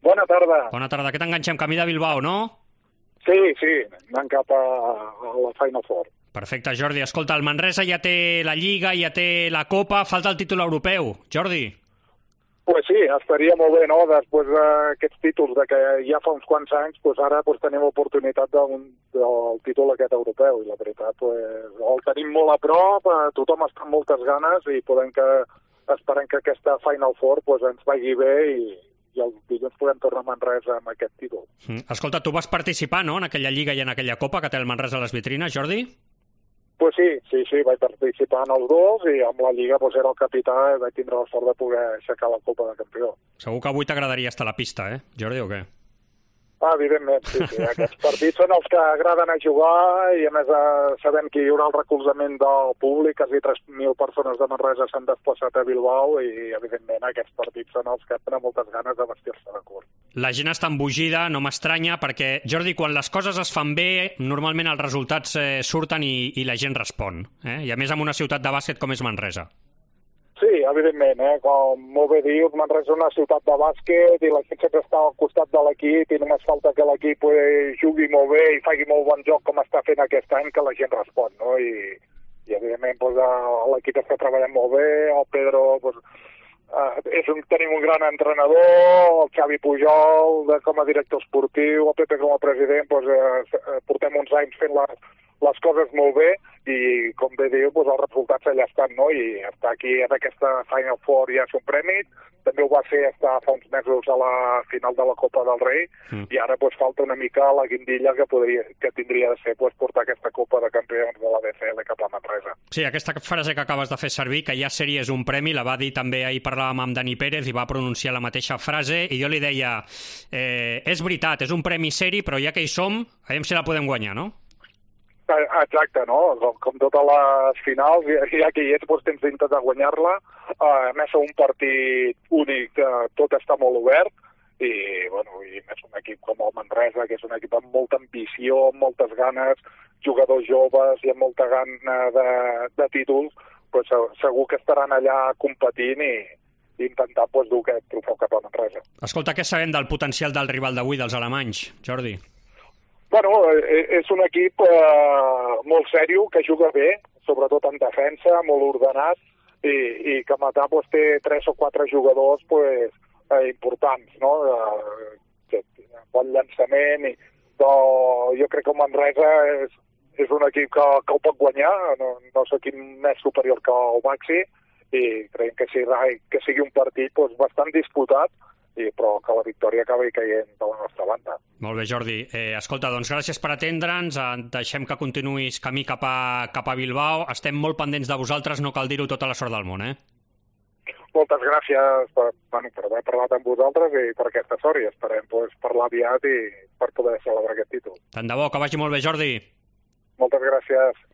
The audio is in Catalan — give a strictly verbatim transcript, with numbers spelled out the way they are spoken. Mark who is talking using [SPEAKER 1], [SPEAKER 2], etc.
[SPEAKER 1] Bona tarda.
[SPEAKER 2] Bona tarda. Què t'enganxem? Camí de Bilbao, no?
[SPEAKER 1] Sí, sí, anant cap a, a la Final Four.
[SPEAKER 2] Perfecte, Jordi. Escolta, el Manresa ja té la Lliga, ja té la Copa, falta el títol europeu. Jordi?
[SPEAKER 1] Pues sí, estaria molt bé, no?, després d'aquests títols, de que ja fa uns quants anys, pues ara pues, tenim oportunitat d'un, del títol aquest europeu, i la veritat, pues, el tenim molt a prop, tothom està amb moltes ganes, i podem que, esperem que aquesta Final Four pues, ens vagi bé, i, i el dilluns podem tornar a Manresa amb aquest títol.
[SPEAKER 2] Mm. Escolta, tu vas participar, no?, en aquella Lliga i en aquella Copa que té el Manresa a les vitrines, Jordi?
[SPEAKER 1] Pues sí, sí, sí, vaig participar en els dos i amb la Lliga pues, era el capità i vaig tindre la sort de poder aixecar la Copa de Campió.
[SPEAKER 2] Segur que avui t'agradaria estar a la pista, eh, Jordi, o què?
[SPEAKER 1] Ah, evidentment, sí, sí. Aquests partits són els que agraden a jugar i a més eh, sabem que hi haurà el recolzament del públic, quasi tres mil persones de Manresa s'han desplaçat a Bilbao i evidentment aquests partits són els que tenen moltes ganes de vestir-se de curt.
[SPEAKER 2] La gent està embogida, no m'estranya, perquè, Jordi, quan les coses es fan bé, normalment els resultats eh, surten i, i la gent respon, eh? I a més amb una ciutat de bàsquet com és Manresa.
[SPEAKER 1] Sí, evidentment, eh? Com molt bé dius, Manresa és una ciutat de bàsquet i la gent sempre està al costat de l'equip i només falta que l'equip eh, jugui molt bé i faci molt bon joc com està fent aquest any, que la gent respon, no? I, i evidentment doncs, l'equip està treballant molt bé, el Pedro doncs, eh, és un, tenim un gran entrenador, el Xavi Pujol de, com a director esportiu, el Pepe com a president, doncs, eh, portem uns anys fent les, les coses molt bé i, com bé diu, doncs els resultats allà estan, no? I estar aquí en aquesta Final Four ja és un prèmit, també ho va ser estar fa uns mesos a la final de la Copa del Rei mm. i ara doncs, falta una mica la guindilla que, podria, que tindria de ser doncs, portar aquesta Copa de Campions de la B C L cap a Manresa.
[SPEAKER 2] Sí, aquesta frase que acabes de fer servir, que ja sèrie és un premi, la va dir també, ahir parlàvem amb Dani Pérez i va pronunciar la mateixa frase i jo li deia, eh, és veritat, és un premi seri, però ja que hi som, aviam si la podem guanyar, no?
[SPEAKER 1] Exacte, no? Com totes les finals, ja que hi ets, doncs tens d'intentar guanyar-la. A més, un partit únic, tot està molt obert, i, bueno, i més un equip com el Manresa, que és un equip amb molta ambició, amb moltes ganes, jugadors joves i amb molta gana de, de títols, doncs segur que estaran allà competint i, i intentant doncs, dur aquest trofeu cap a Manresa.
[SPEAKER 2] Escolta, què sabem del potencial del rival d'avui, dels alemanys, Jordi?
[SPEAKER 1] Bueno, és un equip eh, molt sèrio, que juga bé, sobretot en defensa, molt ordenat, i, i que matar doncs, té tres o quatre jugadors pues, eh, importants, no? Eh, bon llançament, i, però jo crec que el Manresa és, és un equip que, que ho pot guanyar, no, no sé quin és superior que el Maxi, i creiem que, sí, que sigui un partit pues, bastant disputat, i, però que la victòria acabi caient de la nostra banda.
[SPEAKER 2] Molt bé, Jordi. Eh, escolta, doncs gràcies per atendre'ns, eh, deixem que continuïs camí cap a, cap a Bilbao, estem molt pendents de vosaltres, no cal dir-ho, tota la sort del món, eh?
[SPEAKER 1] Moltes gràcies per, bueno, per haver parlat amb vosaltres i per aquesta sort, i esperem pues, parlar aviat i per poder celebrar aquest títol.
[SPEAKER 2] Tant de bo, que vagi molt bé, Jordi.
[SPEAKER 1] Moltes gràcies.